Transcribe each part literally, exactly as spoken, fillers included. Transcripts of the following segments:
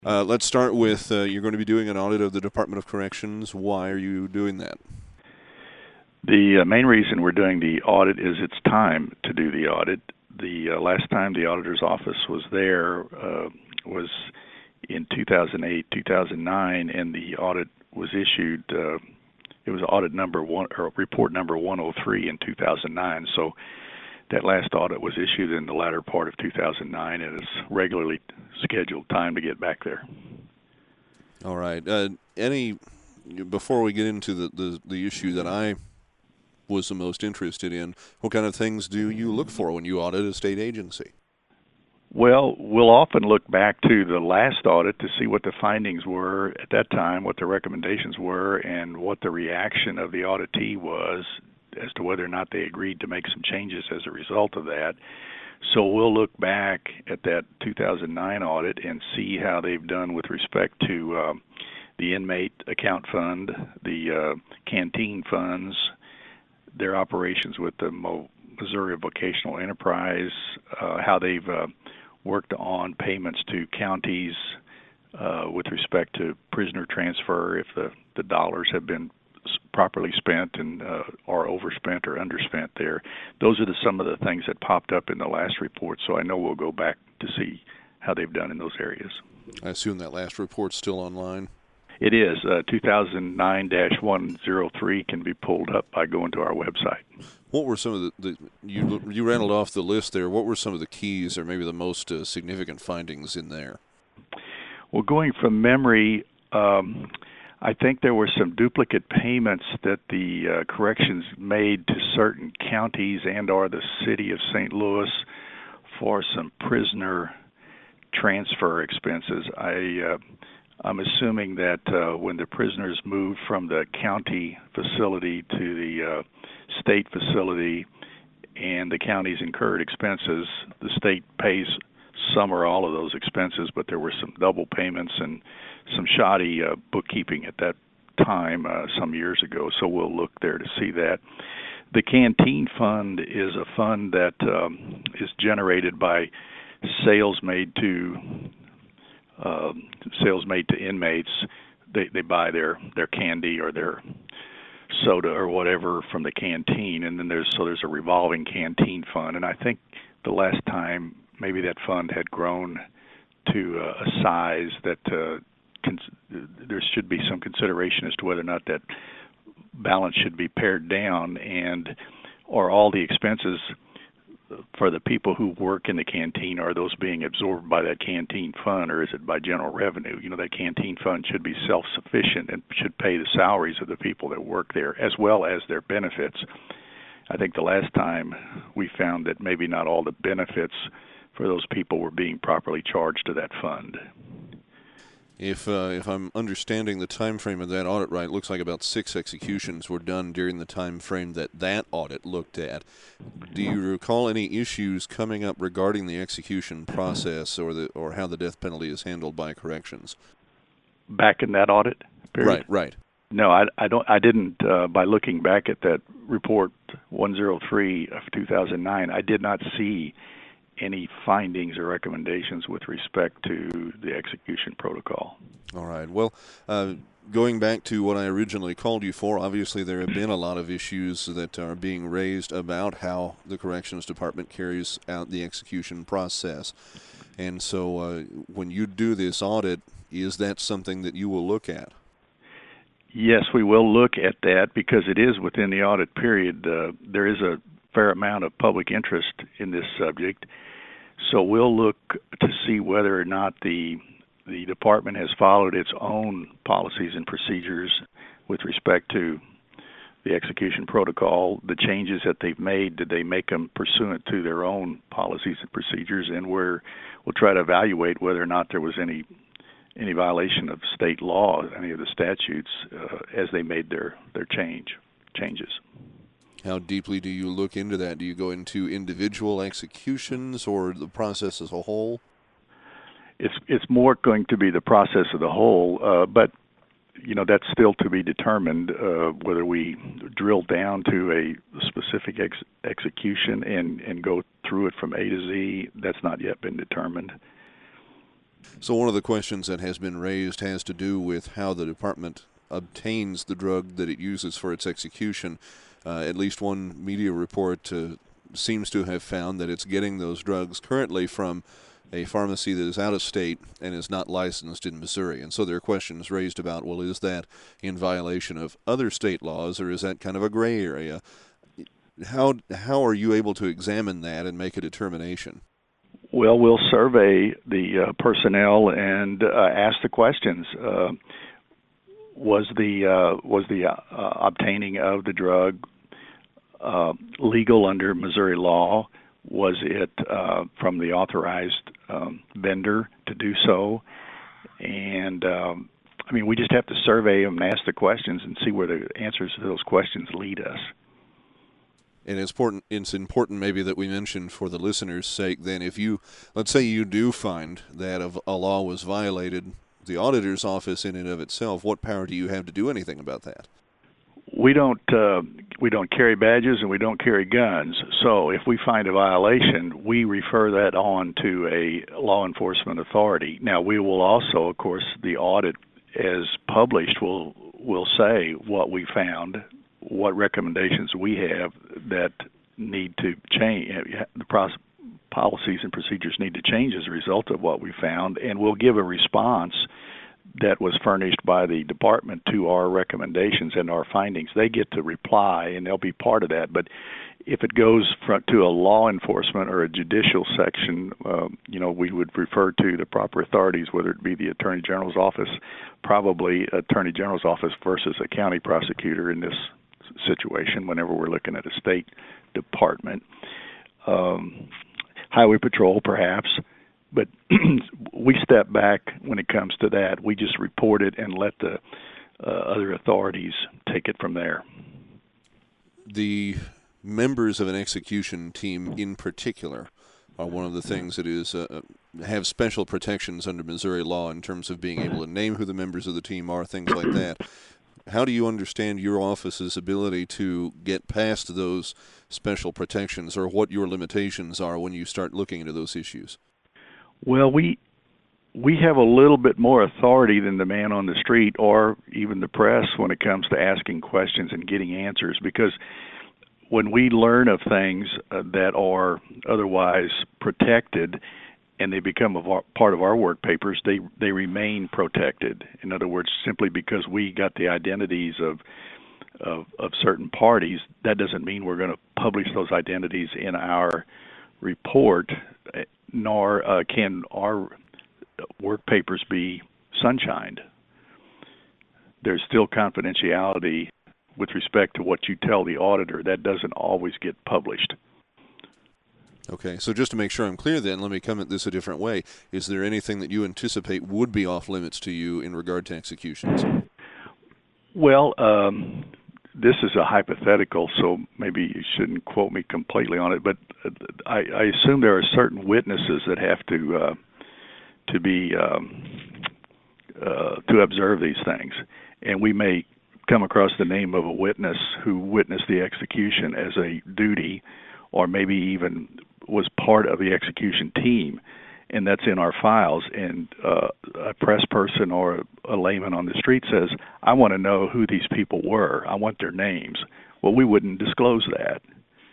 Uh, let's start with uh, you're going to be doing an audit of the Department of Corrections. Why are you doing that? The uh, main reason we're doing the audit is it's time to do the audit. The uh, last time the auditor's office was there uh, was in two thousand eight, two thousand nine, and the audit was issued. Uh, it was audit number one or report number one oh three in two thousand nine. So that last audit was issued in the latter part of two thousand nine, and it's regularly scheduled time to get back there. All right. Uh, any before we get into the, the the issue that I was the most interested in, what kind of things do you look for when you audit a state agency? Well, we'll often look back to the last audit to see what the findings were at that time, what the recommendations were, and what the reaction of the auditee was as to whether or not they agreed to make some changes as a result of that. So we'll look back at that two thousand nine audit and see how they've done with respect to um, the inmate account fund, the uh, canteen funds, their operations with the Mo- Missouri Vocational Enterprise, uh, how they've uh, worked on payments to counties uh, with respect to prisoner transfer, if the, the dollars have been properly spent and uh, are overspent or underspent there. Those are the, some of the things that popped up in the last report, so I know we'll go back to see how they've done in those areas. I assume that last report's still online. It is. Uh, two thousand nine dash one oh three can be pulled up by going to our website. What were some of the, the you you rattled off the list there? What were some of the keys, or maybe the most uh, significant findings in there? Well, going from memory, um, I think there were some duplicate payments that the uh, corrections made to certain counties and/or the city of Saint Louis for some prisoner transfer expenses. I uh, I'm assuming that uh, when the prisoners moved from the county facility to the uh, state facility and the counties incurred expenses, the state pays some or all of those expenses, but there were some double payments and some shoddy uh, bookkeeping at that time uh, some years ago, so we'll look there to see that. The canteen fund is a fund that um, is generated by sales made to Um, sales made to inmates. They they buy their their candy or their soda or whatever from the canteen, and then there's so there's a revolving canteen fund. And I think the last time maybe that fund had grown to uh, a size that uh, cons- there should be some consideration as to whether or not that balance should be pared down, and or all the expenses for the people who work in the canteen, are those being absorbed by that canteen fund, or is it by general revenue? You know, that canteen fund should be self-sufficient and should pay the salaries of the people that work there as well as their benefits. I think the last time we found that maybe not all the benefits for those people were being properly charged to that fund. If uh, if I'm understanding the time frame of that audit right, it looks like about six executions were done during the time frame that that audit looked at. Do you recall any issues coming up regarding the execution process or the or how the death penalty is handled by corrections? Back in that audit period? Right, right. No, I, I don't. I didn't. Uh, by looking back at that report one oh three of two thousand nine, I did not see any findings or recommendations with respect to the execution protocol. All right. Well, uh, going back to what I originally called you for, obviously there have been a lot of issues that are being raised about how the Corrections Department carries out the execution process. And so uh, when you do this audit, is that something that you will look at? Yes, we will look at that because it is within the audit period. Uh, there is a fair amount of public interest in this subject. So we'll look to see whether or not the the department has followed its own policies and procedures with respect to the execution protocol. The changes that they've made, did they make them pursuant to their own policies and procedures? And we're, we'll try to evaluate whether or not there was any any violation of state law, any of the statutes, uh, as they made their, their change changes. How deeply do you look into that? Do you go into individual executions or the process as a whole? It's it's more going to be the process of the whole, uh, but you know that's still to be determined uh, whether we drill down to a specific ex- execution and, and go through it from A to Z. That's not yet been determined. So one of the questions that has been raised has to do with how the department obtains the drug that it uses for its execution. Uh, at least one media report uh, seems to have found that it's getting those drugs currently from a pharmacy that is out of state and is not licensed in Missouri. And so there are questions raised about, well, is that in violation of other state laws, or is that kind of a gray area? How how are you able to examine that and make a determination? Well, we'll survey the uh, personnel and uh, ask the questions. Uh, was the uh, was the uh, obtaining of the drug uh, legal under Missouri law? Was it uh, from the authorized um, vendor to do so? And um, I mean, we just have to survey them and ask the questions and see where the answers to those questions lead us. And it's important, it's important maybe that we mention for the listeners' sake then, if you, let's say you do find that a, a law was violated, the auditor's office in and of itself, what power do you have to do anything about that? We don't uh, we don't carry badges and we don't carry guns. So if we find a violation, we refer that on to a law enforcement authority. Now we will also, of course, the audit as published will will say what we found, what recommendations we have that need to change. The process, policies and procedures need to change as a result of what we found, and we'll give a response that was furnished by the department to our recommendations and our findings. They get to reply, and they'll be part of that. But if it goes from, to a law enforcement or a judicial section, uh, you know, we would refer to the proper authorities, whether it be the Attorney General's office, probably Attorney General's office versus a county prosecutor in this situation whenever we're looking at a state department. Um, Highway Patrol, perhaps. But we step back when it comes to that. We just report it and let the uh, other authorities take it from there. The members of an execution team in particular are one of the things that is uh, have special protections under Missouri law in terms of being able to name who the members of the team are, things like that. How do you understand your office's ability to get past those special protections, or what your limitations are when you start looking into those issues? Well, we we have a little bit more authority than the man on the street or even the press when it comes to asking questions and getting answers, because when we learn of things uh, that are otherwise protected and they become a var- part of our work papers, they, they remain protected. In other words, simply because we got the identities of, of, of certain parties, that doesn't mean we're going to publish those identities in our report, nor uh, can our work papers be sunshined. There's still confidentiality with respect to what you tell the auditor. That doesn't always get published. Okay, so just to make sure I'm clear then, let me come at this a different way. Is there anything that you anticipate would be off limits to you in regard to executions? Well, um, this is a hypothetical, so maybe you shouldn't quote me completely on it, but I, I assume there are certain witnesses that have to uh, to be um, uh, to observe these things, and we may come across the name of a witness who witnessed the execution as a duty, or maybe even was part of the execution team, and that's in our files, and uh, a press person or a layman on the street says, I want to know who these people were. I want their names. Well, we wouldn't disclose that.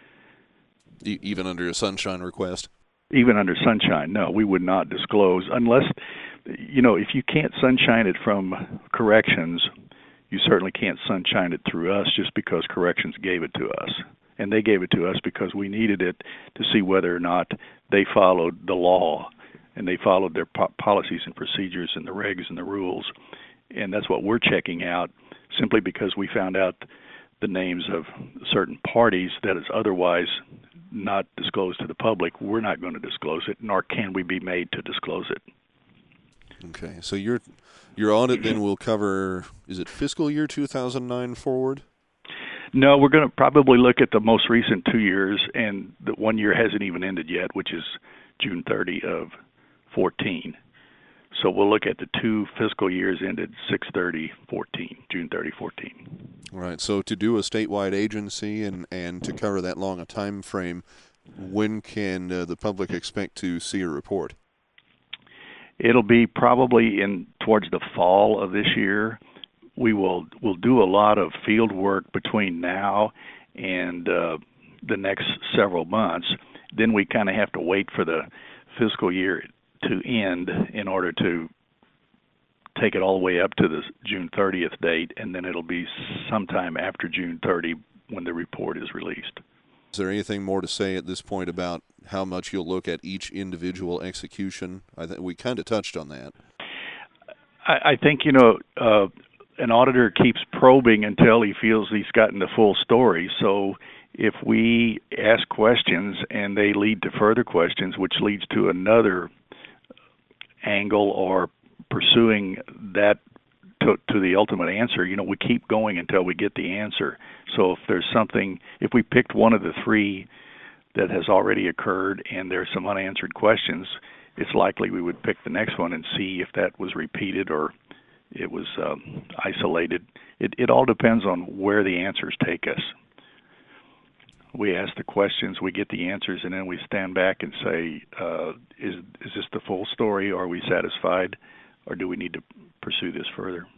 E- even under a sunshine request? Even under sunshine, no, we would not disclose unless, you know, if you can't sunshine it from corrections, you certainly can't sunshine it through us just because corrections gave it to us. And they gave it to us because we needed it to see whether or not they followed the law and they followed their po- policies and procedures and the regs and the rules. And that's what we're checking out, simply because we found out the names of certain parties that is otherwise not disclosed to the public. We're not going to disclose it, nor can we be made to disclose it. Okay, so your your audit then will cover, is it fiscal year two thousand nine forward? No, we're going to probably look at the most recent two years, and the one year hasn't even ended yet, which is June thirtieth of fourteen. So we'll look at the two fiscal years ended six thirty fourteen, June thirtieth fourteen. Right. So to do a statewide agency and, and to cover that long a time frame, when can uh, the public expect to see a report? It'll be probably in towards the fall of this year. We will will do a lot of field work between now and uh, the next several months. Then we kind of have to wait for the fiscal year to end in order to take it all the way up to the June thirtieth date, and then it'll be sometime after June thirtieth when the report is released. Is there anything more to say at this point about how much you'll look at each individual execution? I think we kind of touched on that. I, I think, you know, uh, an auditor keeps probing until he feels he's gotten the full story. So if we ask questions and they lead to further questions, which leads to another angle or pursuing that to, to the ultimate answer, you know, we keep going until we get the answer. So if there's something, if we picked one of the three that has already occurred and there's some unanswered questions, it's likely we would pick the next one and see if that was repeated or it was um, isolated. It, it all depends on where the answers take us. We ask the questions, we get the answers, and then we stand back and say, uh, is, is this the full story? Are we satisfied? Or do we need to pursue this further?